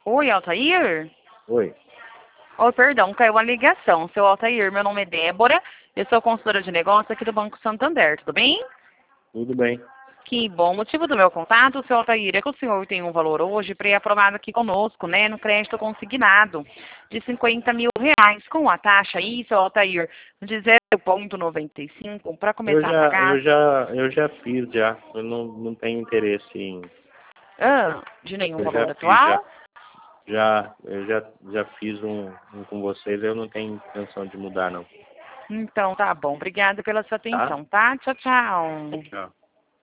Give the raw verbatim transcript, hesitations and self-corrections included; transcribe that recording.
Oi, Altair? Oi. Oi, perdão, caiu a ligação. Seu Altair, meu nome é Débora, eu sou consultora de negócio aqui do Banco Santander, tudo bem? Tudo bem. Que bom. O motivo do meu contato, seu Altair, é que o senhor tem um valor hoje pré-aprovado aqui conosco, né, no crédito consignado, de cinquenta mil reais, com a taxa aí, seu Altair, de zero vírgula noventa e cinco, para Eu começar a já, pagar. eu já, eu já fiz já. Eu não, não tenho interesse em. Ah, de nenhum Eu já valor fiz já. atual? Já, eu já, já fiz um, um com vocês. Eu não tenho intenção de mudar não. Então, tá bom. Obrigada pela sua Tá? atenção, tá? Tchau, tchau. Tchau.